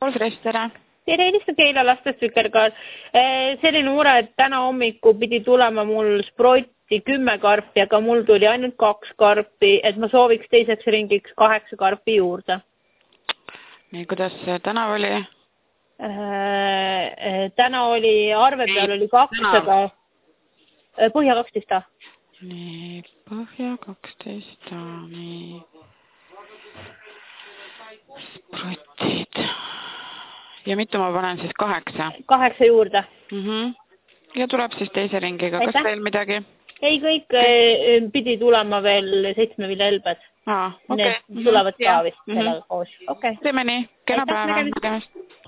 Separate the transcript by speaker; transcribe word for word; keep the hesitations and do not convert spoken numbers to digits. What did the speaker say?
Speaker 1: Koos tere.
Speaker 2: Tere, helista Keila lastesükerkaar. Selline mure, et täna hommiku pidi tulema mul sprotti kümme karpi, aga mul tuli ainult kaks karpi, et ma sooviks teiseks ringiks kaheksa karpi juurde.
Speaker 1: Nii, kuidas täna oli?
Speaker 2: Täna oli, arve peal oli kakssada. Põhja kaksteist.
Speaker 1: Nii, põhja kaksteist. Nii. Sprotid. Ja mitu ma panen siis kaheksa?
Speaker 2: Kaheksa juurde.
Speaker 1: Mm -hmm. Ja tuleb siis teise ringiga. Kas
Speaker 2: Aitäh.
Speaker 1: veel midagi?
Speaker 2: Ei, kõik pidi tulema veel seitsme vilja elbed.
Speaker 1: Aa, okei. Okay.
Speaker 2: Need tulevad ka vist
Speaker 1: mm -hmm.
Speaker 2: sellega koos. Okay.
Speaker 1: Teeme nii. Kena päeva.